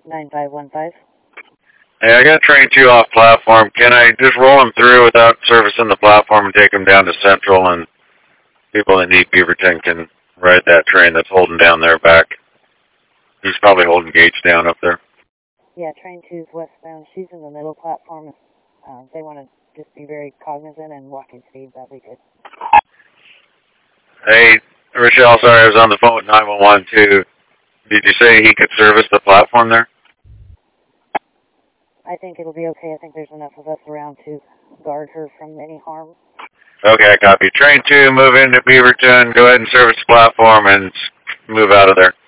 9515. Hey, I got train 2 off platform. Can I just roll him through without servicing the platform and take him down to Central, and people that need Beaverton can ride that train that's holding down their back? He's probably holding Gates down up there. Yeah, train 2 is westbound. She's in the middle platform. They want to just be very cognizant and walking speed. That'd be good. Hey, Rochelle, sorry, I was on the phone with 911 too. Did you say he could service the platform there? I think it'll be okay. I think there's enough of us around to guard her from any harm. Okay, copy. Train 2, move into Beaverton, go ahead and service the platform and move out of there.